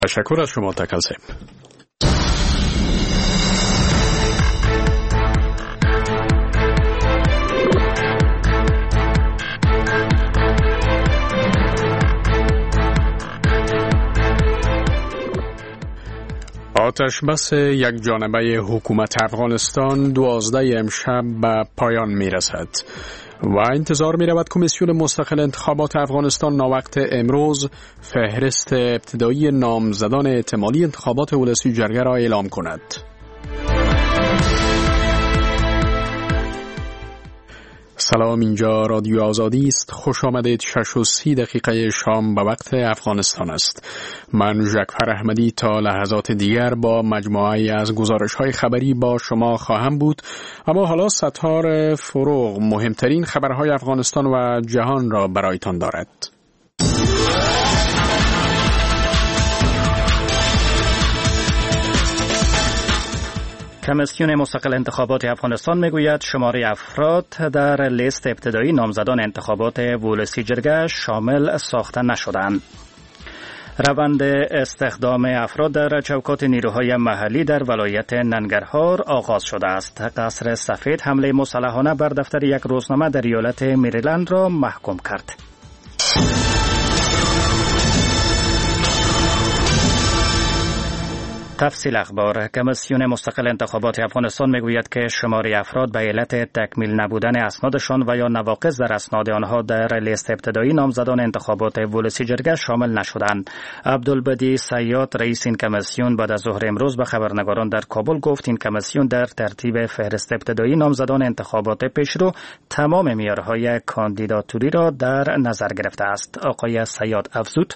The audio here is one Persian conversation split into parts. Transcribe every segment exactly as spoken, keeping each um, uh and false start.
تشکر از شما تکلسم. آتش بس یک جانبه حکومت افغانستان دوازده امشب به پایان می رسد و انتظار می رود کمیسیون مستقل انتخابات افغانستان ناوقت امروز فهرست ابتدایی نامزدان احتمالی انتخابات ولسی جرگه را اعلام کند. سلام، اینجا رادیو آزادی است. خوش آمدید. شش و سی دقیقه شام به وقت افغانستان است. من ژکفر احمدی تا لحظات دیگر با مجموعه از گزارش‌های خبری با شما خواهم بود، اما حالا ستار فروغ مهمترین خبرهای افغانستان و جهان را برایتان دارد. کمیسیون مستقل انتخابات افغانستان میگوید شماره افراد در لیست ابتدایی نامزدان انتخابات ولسی جرگه شامل ساخته نشدند. روند استخدام افراد در چوکات نیروهای محلی در ولایت ننگرهار آغاز شده است. قصر سفید حمله مسلحانه بر دفتر یک روزنامه در ایالت مریلند را محکوم کرد. تفصیل اخبار. کمیسیون مستقل انتخابات افغانستان میگوید که شماره افراد به علت تکمیل نبودن اسنادشان و یا نواقص در اسناد آنها در لیست ابتدایی نامزدان انتخابات ولسی جرگه شامل نشدند. عبدالبدی سیاد رئیس این کمیسیون بعد از ظهر امروز به خبرنگاران در کابل گفت این کمیسیون در ترتیب فهرست ابتدایی نامزدان انتخابات پیشرو تمام معیارهای کاندیداتوری را در نظر گرفته است. آقای سیاد افزود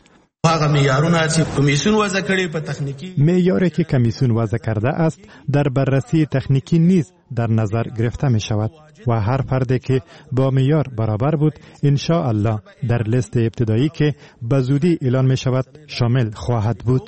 معیاری که کمیسیون وضع کرده است در بررسی تکنیکی نیز در نظر گرفته می شود و هر فردی که با معیار برابر بود ان شاء الله در لیست ابتدایی که به زودی اعلان می شود شامل خواهد بود.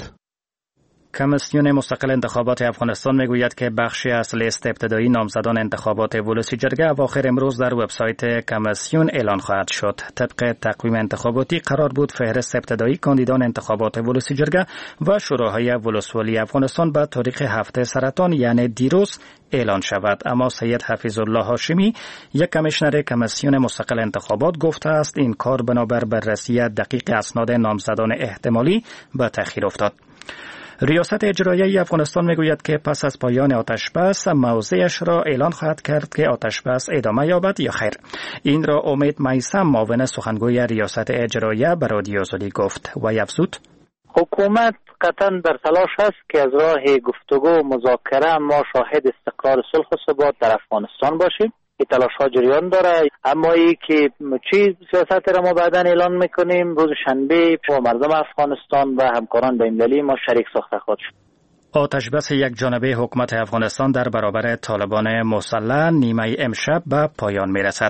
کمیسیون مستقل انتخابات افغانستان میگوید که بخشی از لیست ابتدایی نامزدان انتخابات ولسی جرگه اواخر امروز در وبسایت کمیسیون اعلان خواهد شد. طبق تقویم انتخاباتی قرار بود فهرست ابتدایی کاندیدان انتخابات ولسی جرگه و شورای ولسوالی افغانستان به تاریخ هفته سرطان یعنی دیروز اعلان شود، اما سید حفیظ الله هاشمی یک کمیشنر کمیسیون مستقل انتخابات گفته است این کار بنابر بررسی دقیق اسناد نامزدان احتمالی به تأخیر افتاد. ریاست اجرایی افغانستان میگوید که پس از پایان آتش بس موضعش را اعلان خواهد کرد که آتش بس ادامه یابد یا خیر. این را امید میثم معاون سخنگوی ریاست اجرایی به رادیو آزادی گفت و افزود حکومت قطعا در تلاش است که از راه گفتگو و مذاکره ما شاهد استقرار صلح و ثبات در افغانستان باشیم. این تلاش ها جریان داره، اما ای که چی سیاست را ما بعداً اعلان میکنیم روز شنبه با مردم افغانستان و همکاران بین‌المللی ما شریک ساخته خواهد شد. آتش بس یک جانبه حکومت افغانستان در برابر طالبان مسلح نیمه امشب به پایان میرسد.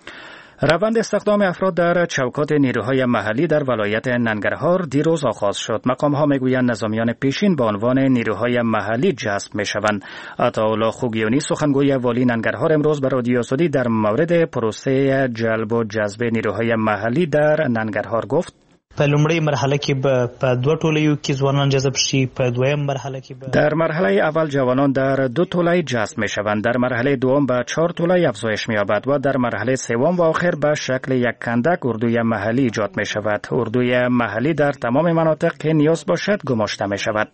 روند استخدام افراد در چوکات نیروهای محلی در ولایت ننگرهار دیروز آغاز شد. مقام‌ها میگویند نظامیان پیشین به عنوان نیروهای محلی جذب میشوند. عطاالله خوگیانی سخنگوی والی ننگرهار امروز به رادیو آزادی در مورد پروسه جلب و جذب نیروهای محلی در ننگرهار گفت په لومړی مرحله کې به په دوه ټولیو کې ځوانان جذب شي، په دویم مرحله کې به در مرحله اول جوانان در دو توله جذب میشوند، در مرحله دوم به چهار توله افزایش می‌یابد و در مرحله سوم و آخر به شکل یک کندک اردوی محلی ایجاد می‌شود. اردوی محلی در تمام مناطق که نیاز باشد گماشته می‌شود.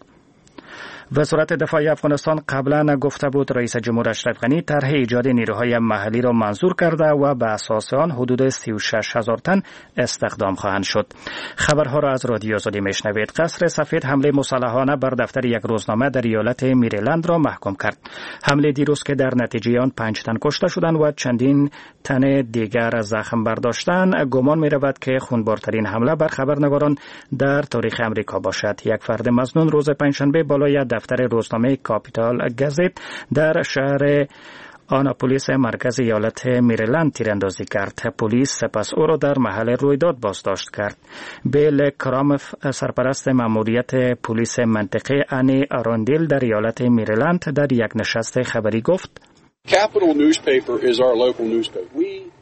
وزارت دفاع افغانستان قبلا گفته بود رئیس جمهور اشرف غنی طرح ایجاد نیروهای محلی را منظور کرده و به اساس آن حدود سی و شش هزار تن استخدام خواهند شد. خبرها را از رادیو آزادی میشنوید. قصر سفید حمله مسلحانه بر دفتر یک روزنامه در ایالت مریلند را محکوم کرد. حمله دیروز که در نتیجه آن پنج تن کشته شدند و چندین تن دیگر زخم برداشتند، گمان می رود که خونبارترین حمله بر خبرنگاران در تاریخ امریکا باشد. یک فرد مظنون روز پنجشنبه بالای دفتر روزنامه کاپیتال گزیت در شهر آناپولیس مرکز ایالت مریلند تیراندازی کرد. پلیس سپس او را در محل رویداد بازداشت کرد. بیل کرامف سرپرست ماموریت پلیس منطقه انی اراندیل در ایالت مریلند در یک نشست خبری گفت Capital newspaper is our local newspaper. We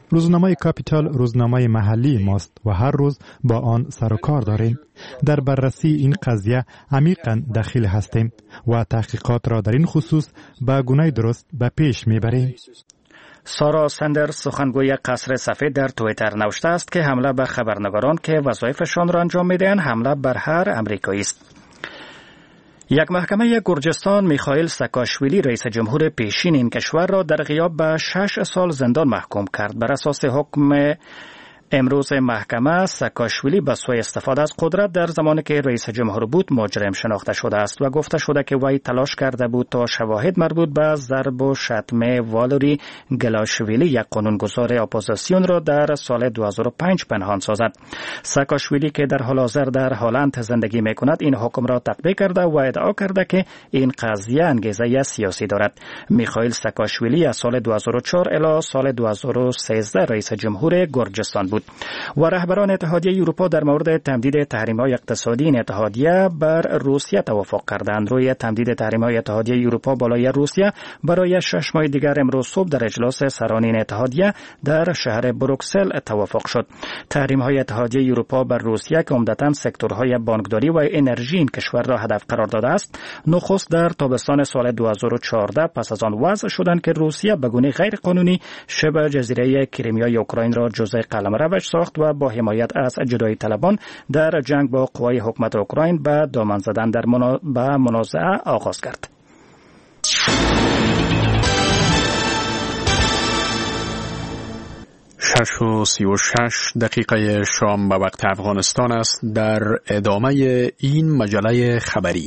روزنامه کاپیتال روزنامه محلی ماست و هر روز با آن سر و کار داریم. در بررسی این قضیه عمیقاً دخیل هستیم و تحقیقات را در این خصوص به گونه درست به پیش میبریم. سارا سندرز سخنگوی قصر سفید در توییتر نوشته است که حمله به خبرنگاران که وظایفشان را انجام میدهند حمله بر هر امریکایی است. یک محکمه گرجستان میخائیل ساکاشویلی رئیس جمهور پیشین این کشور را در غیاب به شش سال زندان محکوم کرد. بر اساس حکم امروز محکمه ساکاشویلی به سوی استفاده از قدرت در زمانی که رئیس جمهور بود مجرم شناخته شده است و گفته شده که وی تلاش کرده بود تا شواهد مربوط به ضرب و شتم والری گلاشویلی یک قانونگذار اپوزیسیون را در سال دو هزار و پنج پنهان سازد. ساکاشویلی که در حال حاضر در هلند زندگی میکند این حکم را تطبیق کرده و ادعا کرده که این قضیه انگیزه سیاسی دارد. میخائیل ساکاشویلی از سال دو هزار و چهار الی سال دو هزار و سیزده رئیس جمهور گرجستان بود و رهبران اتحادیه اروپا در مورد تمدید تحریم‌های اقتصادی این اتحادیه بر روسیه توافق کردند. روی تمدید تحریم‌های اتحادیه اروپا بالای روسیه برای شش ماه دیگر امروز صبح در اجلاس سران این اتحادیه در شهر بروکسل توافق شد. تحریم‌های اتحادیه اروپا بر روسیه که عمدتاً سکتورهای بانکداری و انرژی این کشور را هدف قرار داده است، نخست در تابستان سال دو هزار و چهارده پس از آن وضع شدند که روسیه به گونه غیر قانونی شبه جزیره کریمیا اوکراین را جزء قلمرو ساخت و با حمایت از جدایی طلبان در جنگ با قوای حکومت اوکراین به دامن زدن در منا... به منازعه آغاز کرد. شش و سی و شش دقیقه شام به وقت افغانستان است. در ادامه این مجله خبری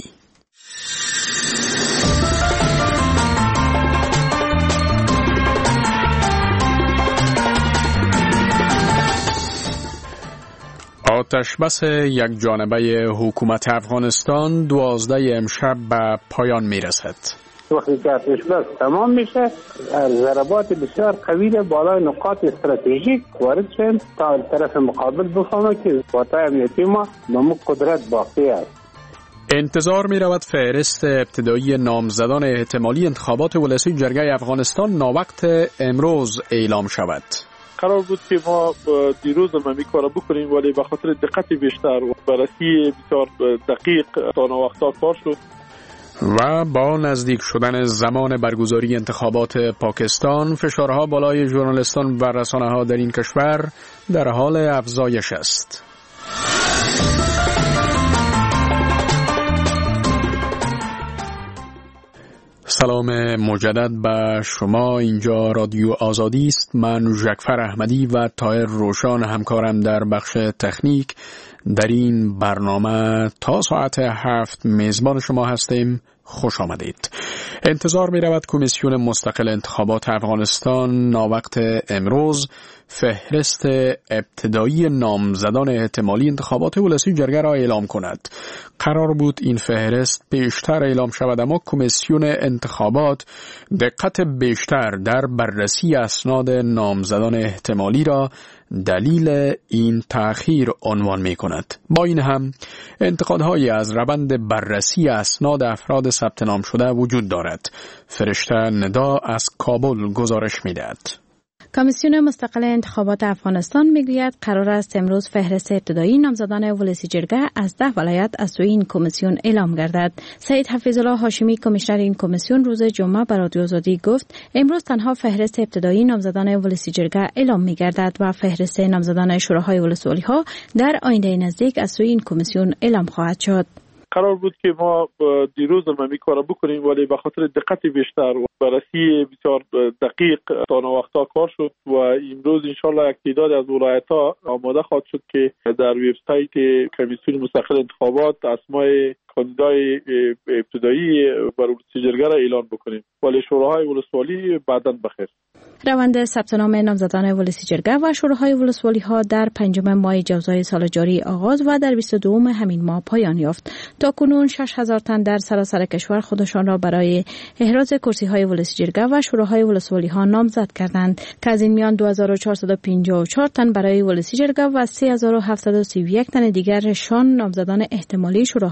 آتش بس یک جانبه حکومت افغانستان دوازده امشب به پایان می رسد. وقتی که آتش بس تمام میشه ضربات بسیار قوی بالای نقاط استراتژیک وارد شدن تا طرف مقابل بفهمه که قوای امنیتی ما به مو قدرت باقی است. انتظار می رود فهرست ابتدایی نامزدان احتمالی انتخابات ولسی جرگه افغانستان ناوقت امروز اعلام شود. قرار بود که ما دیروز هم این کار بکنیم ولی به خاطر دقت بیشتر و بررسی بسیار دقیق تا ناوقتا کار شد. و با نزدیک شدن زمان برگزاری انتخابات پاکستان فشارها بالای ژورنالیستان و رسانه‌ها در این کشور در حال افزایش است. سلام مجدد به شما. اینجا رادیو آزادی است. من ژکفر احمدی و طاهر روشان همکارم در بخش تکنیک در این برنامه تا ساعت هفت میزبان شما هستیم. خوش آمدید. انتظار می رود کمیسیون مستقل انتخابات افغانستان ناوقت امروز فهرست ابتدایی نامزدان احتمالی انتخابات ولسی جرگه را اعلام کند. قرار بود این فهرست پیشتر اعلام شود اما کمیسیون انتخابات دقت بیشتر در بررسی اسناد نامزدان احتمالی را دلیل این تأخیر عنوان می کند. با این هم انتقادهایی از روند بررسی اسناد افراد ثبت نام شده وجود دارد. فرشته ندا از کابل گزارش می دهد. کمیسیون مستقل انتخابات افغانستان میگوید قرار است امروز فهرست ابتدایی نامزدان ولسی جرگه از ده ولایت از سوی این کمیسیون اعلام گردد. سید حفیظالله هاشمی کمیشنر این کمیسیون روز جمعه به رادیو آزادی گفت امروز تنها فهرست ابتدایی نامزدان ولسی جرگه اعلام میگردد و فهرست نامزدان شوراهای ولسوالی ها در آینده نزدیک از سوی این کمیسیون اعلام خواهد شد. قرار بود که ما دیروز هم این کار بکنیم ولی به خاطر دقت بیشتر و بررسی بسیار دقیق تا ناوقتا کار شد و امروز انشالله یک تعداد از ولایت‌ها آماده خواهد شد که در وبسایت کمیسیون مستقل انتخابات اسمای کاندیدای ابتدایی برای جرگه را اعلان بکنیم ولی شوراهای ولسوالی بعداً بخیر. روند ثبت نام نامزدان ولسی جرگه و شوراهای ولسوالی ها در پنجم ماه جوزای سال جاری آغاز و در بیست و دوم همین ماه پایان یافت. تا کنون شش هزار تن در سراسر کشور خودشان را برای احراز کرسی های ولسی جرگه و شوراهای ولسوالی ها نامزد کردند که از این میان دو هزار و چهارصد و پنجاه و چهار تن برای ولسی جرگه و سه هزار و هفتصد و سی و یک تن دیگرشان نامزدان احتمالی شوراهای ولسوالی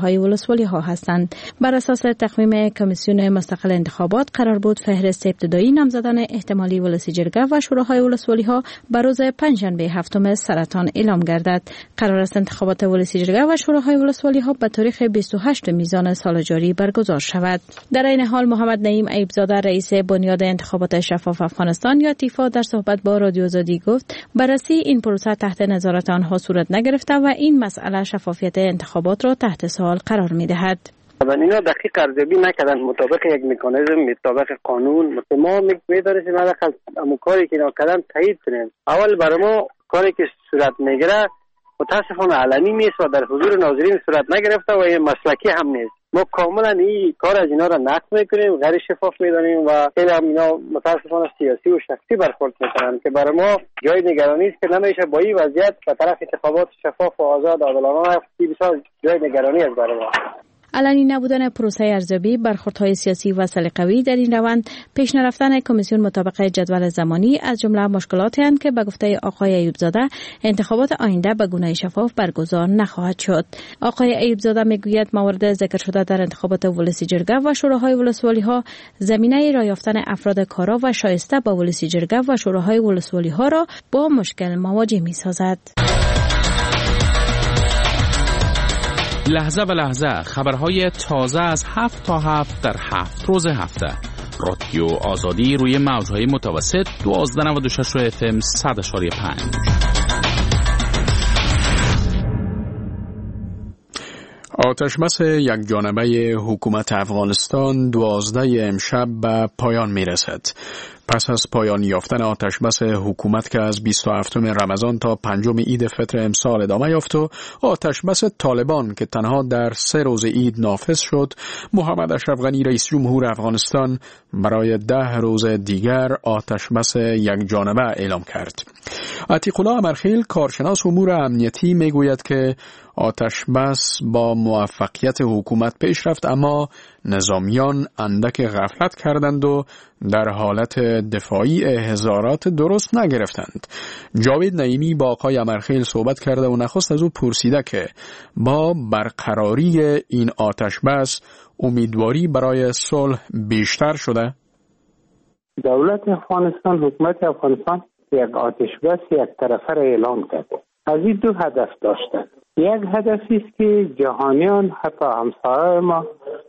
ولسوالی ها هستند. بر اساس تقویم کمیسیون مستقل انتخابات قرار بود فهرست ابتدایی نامزدان احتمالی ولسی جرگه و شوراهای ولسوالی ها بر روز پنجشنبه هفتم سرطان اعلام گردد. قرار است انتخابات ولسی جرگه و شوراهای ولسوالی ها به تاریخ بیست و هشتم میزان سال جاری برگزار شود. در این حال محمد نعیم ایوبزاده رئیس بنیاد انتخابات شفاف افغانستان یا تیفا در صحبت با رادیو آزادی گفت بررسی این پروسه تحت نظارت آنها صورت نگرفته و این مسئله شفافیت انتخابات را تحت سوال قرار می‌دهد. و اینا دقیق ارزیابی نکردن مطابق یک مکانیزم مطابق قانون. ما می‌داریم ما داخل همون کاری که نکردن تایید کنیم. اول برای ما کاری که صورت میگیره متاسفانه علنی نیست و در حضور ناظرین صورت نگرفته و این مسلکی هم نیست. ما کاملا این کار از اینا را نقد میکنیم، غیر شفاف میدانیم و خیلی هم اینا متاسفانه سیاسی و شخصی برخورد میکنن که برای ما جای نگرانی است که نمیشه با این وضعیت به طرف انتخابات شفاف و آزاد و عادلانه رفت. بسیار جای نگرانی است برای ما. علنی نبودن پروسه ارزیابی، برخوردهای سیاسی و سلیقه‌ای در این روند، پیش نرفتن کمیسیون مطابق جدول زمانی از جمله مشکلاتی اند که به گفته آقای ایوبزاده انتخابات آینده به گونه شفاف برگزار نخواهد شد. آقای ایوبزاده میگوید موارد ذکر شده در انتخابات ولسی جرگه و شوراهای ولسوالی ها زمینه راه یافتن افراد کارا و شایسته با ولسی جرگه و شوراهای ولسوالی ها را با مشکل مواجه می‌سازد. لحظه به لحظه خبرهای تازه از هفت تا هفت در هفت روز هفته. رادیو آزادی روی موجهای متوسط دوازده نود و شش اف ام صد اشاری پنج. آتشبس یک جانبه حکومت افغانستان دوازده امشب به پایان می رسد. پس از پایان یافتن آتشبس حکومت که از بیست و هفتم رمضان تا پنجم عید فطر امسال ادامه یافت و آتشبس طالبان که تنها در سه روز عید نافذ شد، محمد اشرف غنی رئیس جمهور افغانستان برای ده روز دیگر آتشبس یک جانبه اعلام کرد. عتیق الله امرخیل کارشناس امور امنیتی میگوید که آتشبس با موفقیت حکومت پیش رفت، اما نظامیان اندک غفلت کردند و در حالت دفاعی احضارات درست نگرفتند. جاوید نعیمی با آقای امرخیل صحبت کرده و نخست از او پرسیده که با برقراری این آتشبس امیدواری برای صلح بیشتر شده؟ دولت افغانستان، حکومت افغانستان یک آتشبس یک طرفه را اعلام کرد. از این دو هدف داشتند. یک هدفی است که جهانیان، حتی همسایه‌های ما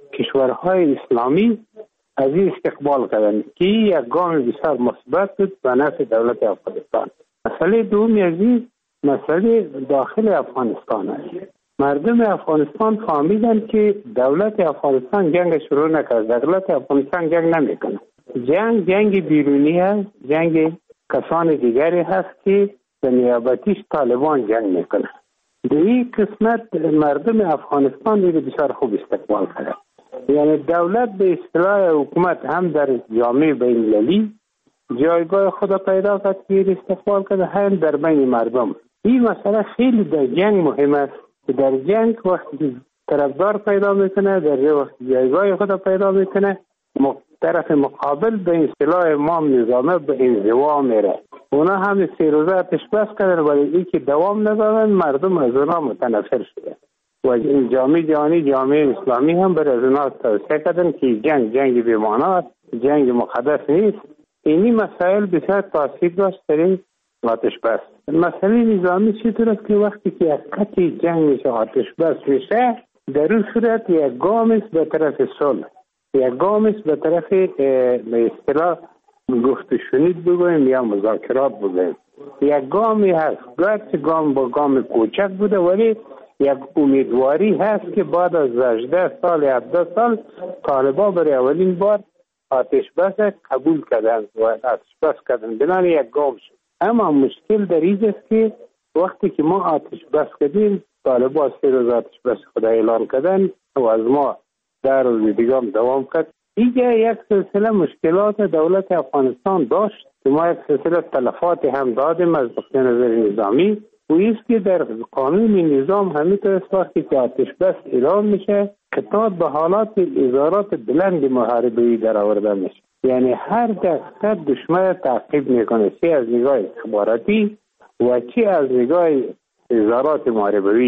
کشورهای اسلامی از این استقبال کردند که یک گام بسیار مثبت بود به نفع دولت افغانستان. مسئله دومی از این مسئله داخل افغانستان است. مردم افغانستان فهمیدند که دولت افغانستان جنگ شروع نکرد. دولت افغانستان جنگ نمیکنه. جنگ جنگ بیرونی است، جنگ کسان دیگری هست که به نیابتیش طالبان جنگ میکنه. در این قسمت مردم افغانستان دیگه بسیار خوب استقبال کرده. یعنی دولت به اصطلاح حکومت هم در جامعه بین‌المللی جایگاه خود پیدا کرد که استقبال کرده، هم در بین مردم. این مسئله خیلی در جنگ مهم است که در جنگ وقتی طرفدار پیدا میکنه، در وقت جایگاه خود پیدا میکنه، طرف مقابل به اصطلاح امام نظامه به انزوا میره. اونا هم سه روزه آتشبس کردن ولی این که دوام ندادن، مردم از اونا متنفر شده و این جامعه جهانی، جامعه اسلامی هم بر از اونا توصیه کردن که جنگ جنگ بی‌معنی است، جنگ مقدس نیست. اینی مسائل بسیار تاثیر داشت در این آتشبس. مسئله نظامی چطور است که وقتی که یک قطع جنگ میشه، آتشبس میشه، در اون صورت یک گام است به طرف صلح، یک گام است به طرف به اصطلاح گفت و شنید بگویم یا مذاکرات بگویم. یک گامی هست، گرچه گام با گام کوچک بوده ولی یک امیدواری هست که بعد از هجده سال هفده سال طالبان برای اولین بار آتشبس قبول کردند و آتشبس کردند، بنان یک گام شد. اما مشکل در این است که وقتی که ما آتشبس کردیم، طالبان سه روز آتشبس خود اعلان کردن و از ما در روز دیگه هم دوام کرد. اینجا یک سلسله مشکلات دولت افغانستان داشت که ما یک سلسله تلفات هم دادیم از نقطه نظر نظامی و ایست که در قانون نظام همینطور است وقتی که آتشبس اعلان میشه خطاب به حالات ازارات بلند محاربه‌ای در آورده میشه. یعنی هر دقیقه دشمن تعقیب میکنه، چه از نگاه اخباراتی و چه از نگاه ازارات محاربه‌ای.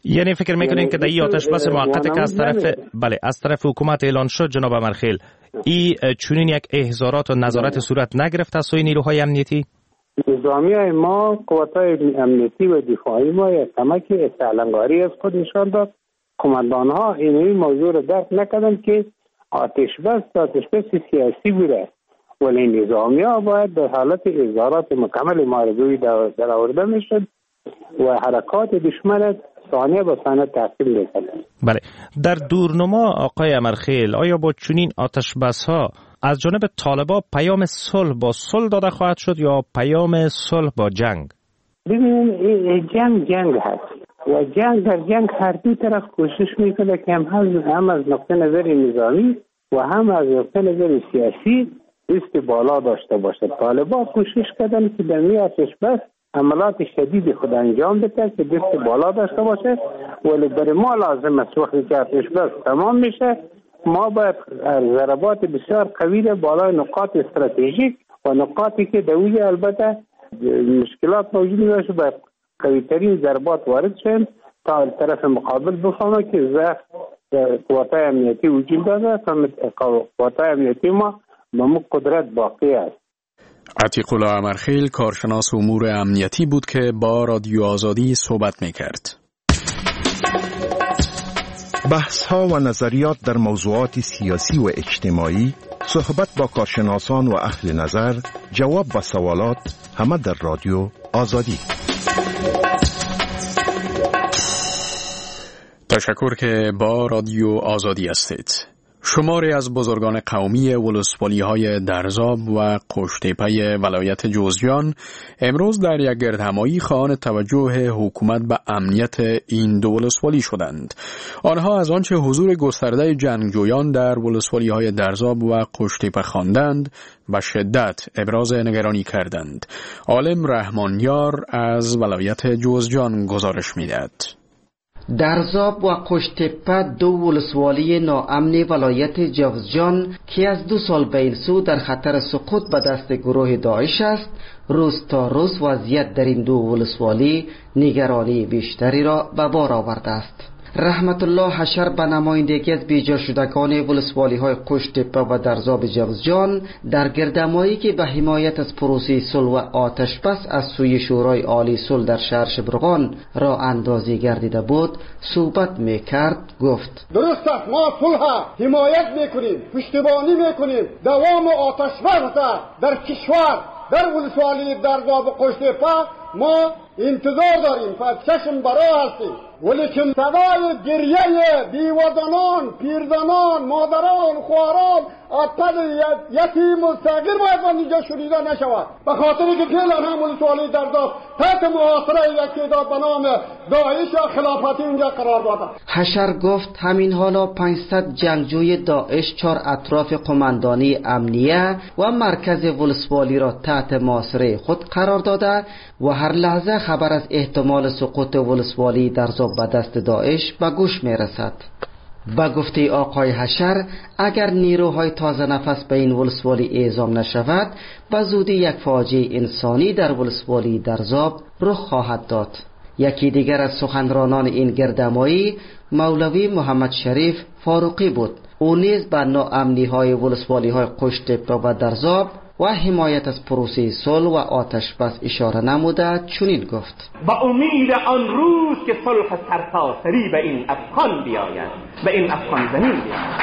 یعنی فکر میکنین که در این آتش بس موقت که از طرف بله از طرف حکومت اعلان شد جناب امرخیل، این چنین یک احضارات و نظارت صورت نگرفت از سوی نیروهای امنیتی؟ نظامی های ما، قوت‌های امنیتی و دفاعی ما یک کمک استعلامگاری از خود نشان داد. کماندان ها این موضوع را درک نکردند که آتش بس آتش بس سیاسی بوده، ولی نظامی ها باید در حالت احضارات مکمل ماردوی در آورده میشد و حرکات دشمن ثانیه به ثانیه تعقیب میکرد. بله، در دورنما آقای امرخیل، آیا با چنین آتش بس ها از جانب طالبان پیام صلح با صلح داده خواهد شد یا پیام صلح با جنگ؟ ببینید جنگ جنگ هست و جنگ در جنگ هر دو طرف کوشش میکنه که هم, هم از نقطه نظر نظامی و هم از نقطه نظر سیاسی دست بالا داشته باشه. طالبان کوشش کردن که در می آتش بس عملات شدید خود انجام بده که دست بالا داشته باشه، ولی برای ما لازم است وقتی که آتش بس تمام میشه ما باید ضربات بسیار قوی بالای نقاط استراتژیک و نقاطی که دوی البته مشکلات موجود باشه باید قوی ترین ضربات وارد شن تا طرف مقابل بفهمه که ضعف قوت‌های امنیتی وجود داره تا قوت‌های امنیتی ما به قدرت باقی است. عتیق الله امرخیل کارشناس امور امنیتی بود که با رادیو آزادی صحبت می‌کرد. بحث‌ها و نظریات در موضوعات سیاسی و اجتماعی، صحبت با کارشناسان و اهل نظر، جواب به سوالات، همه در رادیو آزادی. تشکر که با رادیو آزادی هستید. شماری از بزرگان قومی ولسوالی‌های درزاب و قشته‌پی ولایت جوزجان امروز در یک گردهمایی خواهان توجه حکومت به امنیت این دو ولسوالی شدند. آنها از آنچه حضور گسترده جنگجویان در ولسوالی‌های درزاب و قشته‌پی خواندند به شدت ابراز نگرانی کردند. عالم رحمانیار از ولایت جوزجان گزارش می‌دهد. درزاب و قشته‌پی دو ولسوالی ناامن ولایت جوزجان که از دو سال به این سو در خطر سقوط به دست گروه داعش است، روز تا روز وضعیت در این دو ولسوالی نگرانی بیشتری را به بار آورده است. رحمت الله حشر به نمایندگی از بیجا شدگان ولسوالی های قشته‌پی و درزاب جوزجان در گردهمایی که به حمایت از پروسه صلح و آتش بس از سوی شورای عالی صلح در شهر شبرغان را اندازی گردیده بود صحبت میکرد. گفت درست است، ما صلح حمایت میکنیم، پشتیبانی میکنیم، دوام آتش بس در کشور در ولسوالی درزاب و قشته‌پی ما انتظار داریم، پس چشم برای هستیم، ولیکن صدای گریه بیوزنان، پیرزنان، مادران، خواهران، اطفال یتیم و صغیر باید اینجا شنیده نشود، به خاطر که فعلا هم ولسوالی درزاب تحت محاصره یک تعداد به نام داعش یا خلافتی اینجا قرار داده. حشر گفت همین حالا پانصد جنگجوی داعش چهار اطراف قماندانی امنیه و مرکز ولسوالی را تحت محاصره خود قرار داده و هر لحظه خبر از احتمال سقوط ولسوالی درزاب به دست داعش به گوش می رسد. با گفته آقای حشر اگر نیروهای تازه نفس به این ولسوالی اعزام نشود به زودی یک فاجعه انسانی در ولسوالی درزاب رخ خواهد داد. یکی دیگر از سخنرانان این گردهمایی مولوی محمد شریف فاروقی بود. او نیز به ناامنی های ولسوالی های قشته‌پی و درزاب و حمایت از پروسه صلح و آتش بس اشاره نموده چنین گفت: با امید آن روز که صلح سرتاسری به این افغان بیاید، به این افغان زمین بیاید.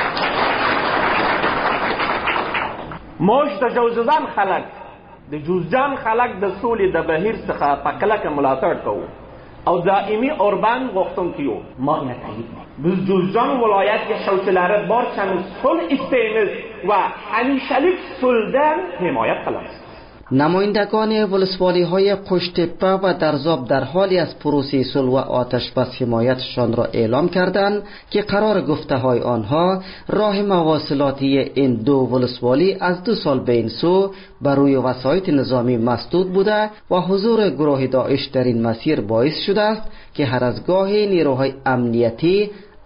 موش د جوزجان خلق د جوزجان خلق د سولې د بهیر څخه په کلکه ملاتړ کوو او دائمی اوربان غوښتونکي یو. ما اینه تایید biz جوزجان ولایت که شوچلاره barchamiz صلح istaymiz و همیشهlik صلحdan حمایت qilamiz. نمایندگان ولسوالی های قشته‌پی و درزاب در حالی از پروسه صلح و آتش بس حمایتشان را اعلام کردند که قرار گفته های آنها راه مواصلاتی این دو ولسوالی از دو سال به این سو بر روی وسایط نظامی مسدود بوده و حضور گروه داعش در این مسیر باعث شده است که هر از گاهی نیروهای امنیتی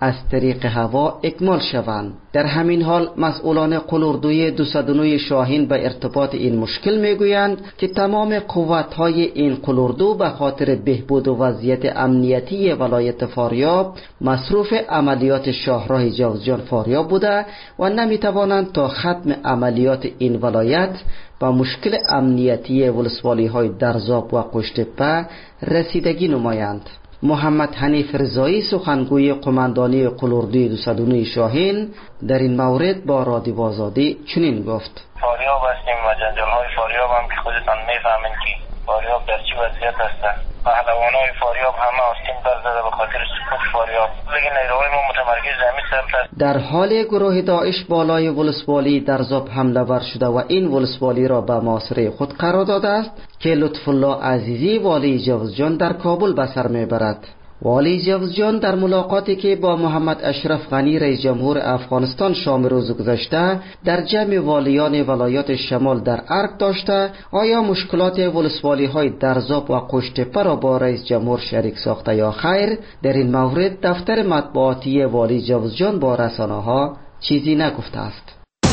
از طریق هوا اکمال شوند. در همین حال مسئولان قلاردوی دویست و نه شاهین به ارتباط این مشکل میگویند که تمام قوت‌های این قلاردو به خاطر بهبود و وضعیت امنیتی ولایت فاریاب مصروف عملیات شاهراه جوزجان فاریاب بوده و نمیتوانند تا ختم عملیات این ولایت با مشکل امنیتی ولسوالی‌های درزاب و قشت‌تپه رسیدگی نمایند. محمد حنیف رضایی سخنگوی قماندانی قلاردوی دویست و نه شاهین در این مورد با رادیو آزادی چنین گفت: فاریاب هستیم و جنجال‌های فاریاب هم که خودتان میفهمین که فاریاب در چه وضعیت هست. پهلوانای فاریاب همه آستین برزده به خاطر سقوط فاریاب. لیکن نیروهای ما متمرکز همین سمت است. در حال گروه داعش بالای ولسوالی درزاب حمله ور شده و این ولسوالی را به محاصره خود قرار داده است که لطف الله عزیزی والی جوزجان در کابل به سر میبرد. والی جوزجان در ملاقاتی که با محمد اشرف غنی رئیس جمهور افغانستان شام روز گذشته در جمع والیان ولایات شمال در ارگ داشته آیا مشکلات ولسوالی های درزاب و قشت‌تپه را با رئیس جمهور شریک ساخته یا خیر؟ در این مورد دفتر مطبوعاتی والی جوزجان با رسانه ها چیزی نگفته است.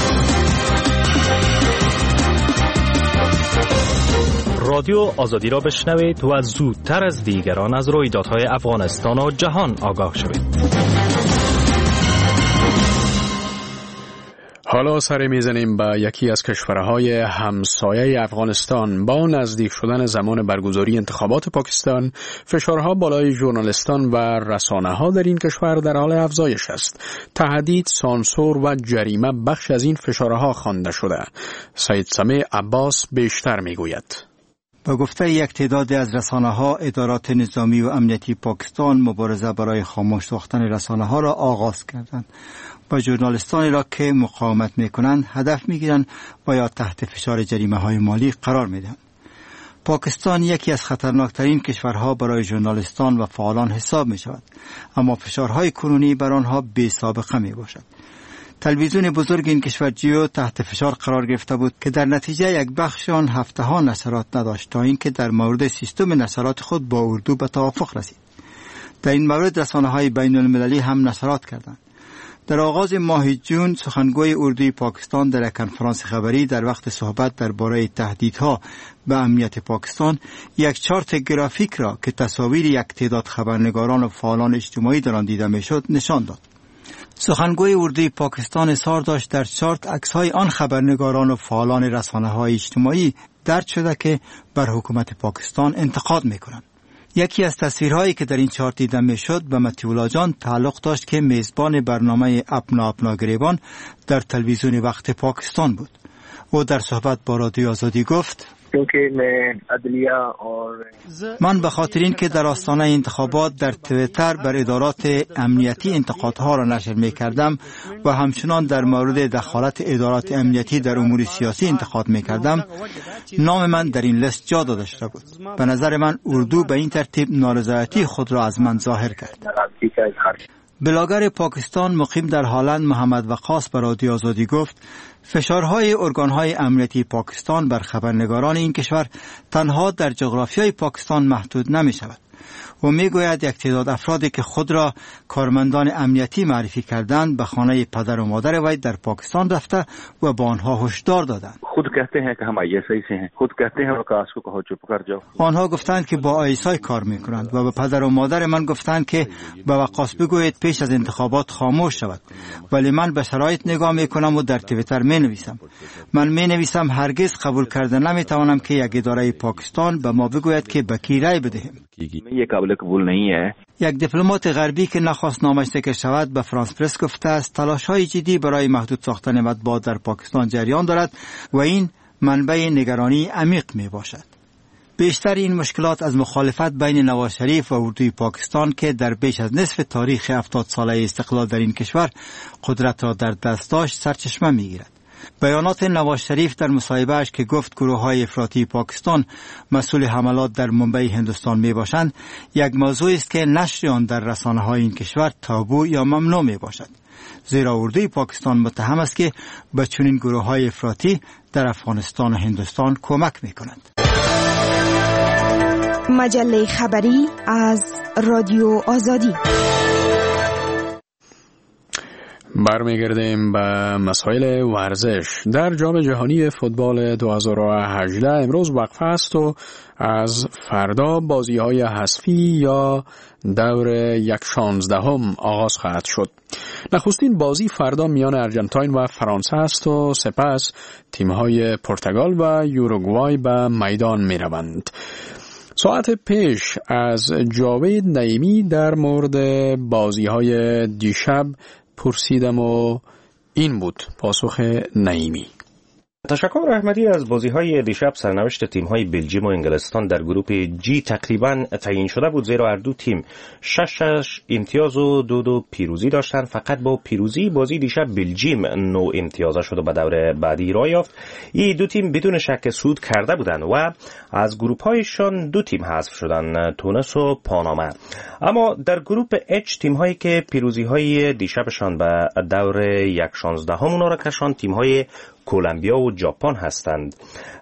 رادیو آزادی را بشنوید و زودتر از دیگران از رویدادهای افغانستان و جهان آگاه شوید. حالا سر میزنیم به یکی از کشورهای همسایه افغانستان. با نزدیک شدن زمان برگزاری انتخابات پاکستان، فشارها بالای ژورنالیستان و رسانه‌ها در این کشور در حال افزایش است. تهدید، سانسور و جریمه بخش از این فشارها خوانده شده. سید سمیع عباس بیشتر میگوید. با گفته یک تعداد از رسانه‌ها، ادارات نظامی و امنیتی پاکستان مبارزه برای خاموش ساختن رسانه‌ها را آغاز کردند و ژورنالیستانی را که مقاومت می‌کنند هدف می‌گیرند و یا تحت فشار جریمه‌های مالی قرار می‌دهند. پاکستان یکی از خطرناکترین کشورها برای ژورنالیستان و فعالان حساب می‌شود، اما فشارهای کنونی بر آنها بی‌سابقه میباشد. تلویزیون بزرگ این کشور جیو تحت فشار قرار گرفته بود که در نتیجه یک بخش آن هفته ها نشرات نداشت تا اینکه در مورد سیستم نشرات خود با اردو به توافق رسید. در این مورد رسانه‌های بین المللی هم نشرات کردند. در آغاز ماه جون سخنگوی اردوی پاکستان در یک کنفرانس خبری در وقت صحبت درباره تهدیدها به امنیت پاکستان یک چارت گرافیک را که تصاویر یک تعداد خبرنگاران و فعالان اجتماعی در آن دیده میشد نشان داد. سخنگوی اردوی پاکستان اصرار داشت در چارت عکس‌های آن خبرنگاران و فعالان رسانه‌های اجتماعی درج شده که بر حکومت پاکستان انتقاد می‌کنند. یکی از تصویرهایی که در این چارت دیده میشد به مطیع جان تعلق داشت که میزبان برنامه اپنا اپنا گریبان در تلویزیون وقت پاکستان بود. او در صحبت با رادیو آزادی گفت: من به خاطر این که در آستانه انتخابات در تویتر بر ادارات امنیتی انتقادها را نشر می کردم و همچنان در مورد دخالت ادارات امنیتی در امور سیاسی انتقاد می کردم، نام من در این لیست جا داده شده بود. به نظر من اردو به این ترتیب نارضایتی خود را از من ظاهر کرد. بلاگر پاکستان مقیم در هالند محمد وقاص به رادیو آزادی گفت: فشارهای ارگانهای امنیتی پاکستان بر خبرنگاران این کشور تنها در جغرافیای پاکستان محدود نمی شود. و می گوید یک تعداد افرادی که خود را کارمندان امنیتی معرفی کردند به خانه پدر و مادر وی در پاکستان رفته و با آنها هشدار دادند. خود کہتے ہیں کہ ہم آئی ایس آئی سے ہیں، خود کہتے ہیں وقاص کو کہو چپ کر جاؤ. آنها گفتند که با آی اس آی کار میکنند و به پدر و مادر من گفتند که به وقاص بگویید پیش از انتخابات خاموش شود. ولی من به شرایط نگاه میکنم و در توییتر می نویسم. من می نویسم هرگز قبول کردن نمی توانم که یک اداره پاکستان به ما بگوید که به کی رای بدهیم. یہ قابل قبول نہیں ہے. یک دیپلمات غربی که نخواست نامش ذکر شود به فرانس پرس گفته است تلاش‌های جدی برای محدود ساختن مطبوعات در پاکستان جریان دارد و این منبع نگرانی عمیق می باشد. بیشتر این مشکلات از مخالفت بین نواز شریف و اردوی پاکستان که در بیش از نصف تاریخ هفتاد ساله استقلال در این کشور قدرت را در دست داشت سرچشمه می گیرد. بیانات نواز شریف در مصاحبه‌اش که گفت گروه‌های افراطی پاکستان مسئول حملات در منبع هندوستان می باشند یک موضوع است که نشر آن در رسانه‌های این کشور تابو یا ممنوع می باشد، زیرا اردوی پاکستان متهم است که به چنین گروه‌های افراطی در افغانستان و هندوستان کمک می کنند. مجله خبری از رادیو آزادی. برمیگردیم به مسائل ورزش. در جام جهانی فوتبال دو هزار و هجده امروز وقفه است و از فردا بازی‌های حذفی یا دور یک شانزدهم آغاز خواهد شد. نخستین بازی فردا میان ارژانتین و فرانسه است و سپس تیم‌های پرتغال و یوروگوای به میدان می‌روند. ساعت پیش از جاوید نعیمی در مورد بازی‌های دیشب پرسیدم و این بود پاسخ نعیمی. تشکر احمدی. از بازی‌های دیشب سرنوشت تیم‌های بلژیم و انگلستان در گروه جی تقریباً تعیین شده بود، زیرا هر دو تیم شش شش امتیاز و دو دو پیروزی داشتند. فقط با پیروزی بازی دیشب بلژیم نو امتیاز شد و به دور بعدی راه یافت. این دو تیم بدون شک صعود کرده بودند و از گروه‌هایشان دو تیم حذف شدند، تونس و پاناما. اما در گروه اچ تیم‌هایی که پیروزی‌های دیشبشان به دور یک شانزدهم اونا را کشاند تیم‌های کلمبیا و ژاپن هستند.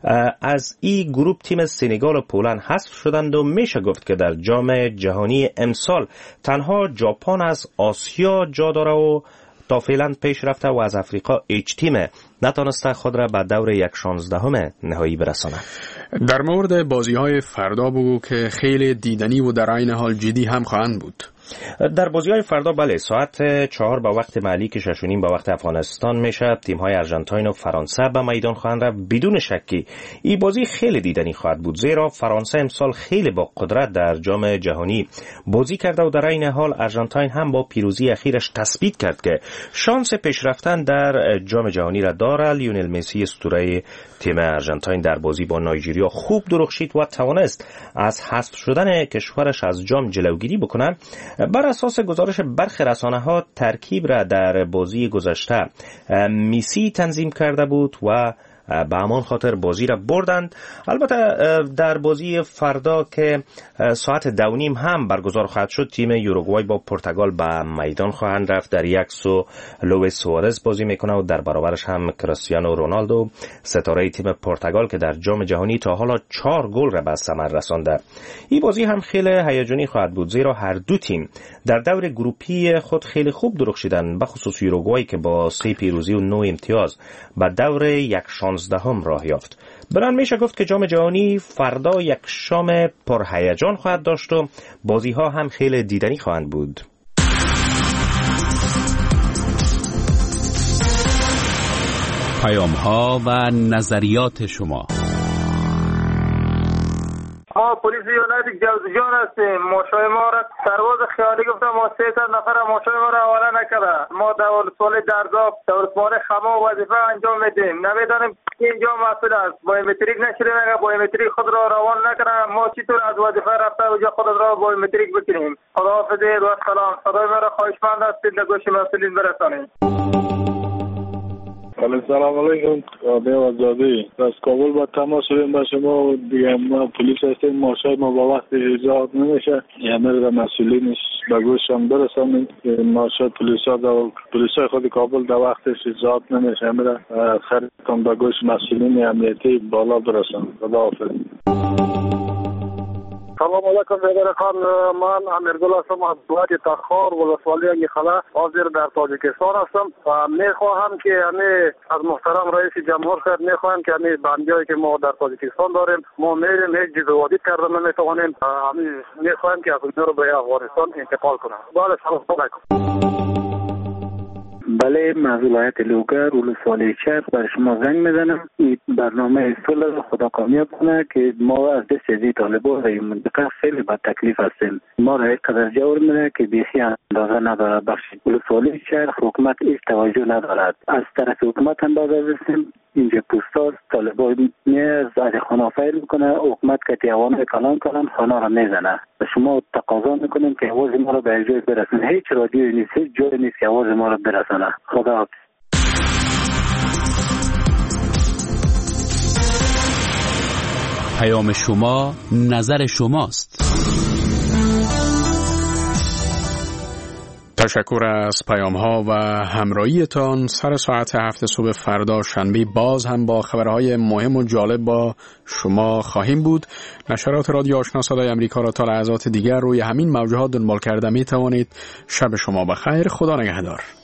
از این گروه تیم سنگال و پولند حذف شدند و میشه گفت که در جام جهانی امسال تنها ژاپن از آسیا جا داره و تا فعلا پیش رفته و از افریقا هیچ تیم نتانسته خود را به دور یک شانزدهم نهایی برساند. در مورد بازی‌های فردا بگو که خیلی دیدنی و در عین حال جدی هم خواهند بود. در بازی‌های فردا بله، ساعت چهار به وقت محلی که شش و نیم به وقت افغانستان میشه، تیم‌های ارژانتین و فرانسه به میدان خواهند رفت. بدون شکی این بازی خیلی دیدنی خواهد بود، زیرا فرانسه امسال خیلی با قدرت در جام جهانی بازی کرده و در این حال ارژانتین هم با پیروزی اخیرش تثبیت کرد که شانس پیشرفتن در جام جهانی را داره. لیونل مسی اسطوره تیم ارژانتین در بازی با نایجریا خوب درخشید و توانست از حذف شدن کشورش از جام جلوگیری بکنه. بر اساس گزارش برخی رسانه‌ها ترکیب را در بازی گذشته مسی تنظیم کرده بود و به همان خاطر بازی را بردند. البته در بازی فردا که ساعت دو نیم هم برگزار خواهد شد، تیم یوروگوای با پرتغال به میدان خواهند رفت. در یک سو لوئیس سوارز بازی میکنه و در برابرش هم کریستیانو رونالدو، ستاره تیم پرتغال که در جام جهانی تا حالا چهار گل را به ثمر رسانده. این بازی هم خیلی هیجانی خواهد بود، زیرا هر دو تیم در دور گروپی خود خیلی خوب درخشیدند، به خصوص یوروگوای که با سه پیروزی و نه امتیاز به دور یک شانزدهم راه یافت. بران میشه گفت که جام جهانی فردا یک شام پرهیجان خواهد داشت و بازی ها هم خیلی دیدنی خواهند بود. پیام ها و نظریات شما. ما پلیس یونایت جوزجان هستیم. ماشای ما را سرباز خیالی گفتم ما سه تا نفر ماشای ما را حواله نکرده. ما دول سال درزاب دولتمار خما وظیفه انجام میدیم. نمیدانیم که اینجا مسئول است. بایومتریک نشدیم، اگر بایومتریک خود را روان نکنیم ما چطور از وظیفه رفته اونجا خود را بایومتریک بکنیم. خداحافظ و سلام. صدای ما را خواهشمند هستید به گوش مسئولین برسانید. سلام علیکم. رادیو آزادی از کابل با تماس شدیم با شما و دیگه ما پلیس هستیم. ماشای ما با وقت اجازه نمیشه، یعنی رو مسئولینش به گوشم برسانید. ماشای پلیس ها و پلیس های خود کابل در وقتش اجازه نمیشه، همه خریدتان به گوش مسئولین امنیتی بالا برسانید. خداحافظ. سلام علیکم بیدر خان، من امیرگل هستم از ولایت تخار ولسوالی انگیخلا حاضر در تاجیکستان هستم و میخواهم که یعنی از محترم رئیس جمهور صاحب میخواهم که یعنی بندیایی که ما در تاجیکستان داریم ما میریم هیچ جزوادی کردن نمیتوانیم، همین میخواهم که از اونجا رو به افغانستان انتقال کنم. بله سلام علیکم. بله، من ولایت لوگر ولسوالی چرخ بر شما زنگ میزنم. این برنامه صلح خدا کامیاب کنه که ما از دست از طالبان در این منطقه خیلی با تکلیف هستیم. ما را یک قدر جور میده که بیخی اندازه نداره. بخش ولسوالی چرخ حکومت هیچ توجه ندارد. از طرف حکومت اندازه هستیم. اینجا پوستاز طالبان میز از خانه فیل میکنه، حکومت که تیوانه کلان کلان خانه را میزنه. شما تقاضا میکنیم که آواز ما را به جای برسن. هیچ رادیویی نیست، هیچ جایی نیست که آواز ما را برسانه. خدا حافظ. پیام شما نظر شماست. تشکر از پیام ها و همراهیتان. سر ساعت هفت صبح فردا شنبه باز هم با خبرهای مهم و جالب با شما خواهیم بود. نشرات رادیو آشنا صدای امریکا را تا لحظات دیگر روی همین موجات دنبال کرده می توانید. شب شما بخیر. خدا نگهدار.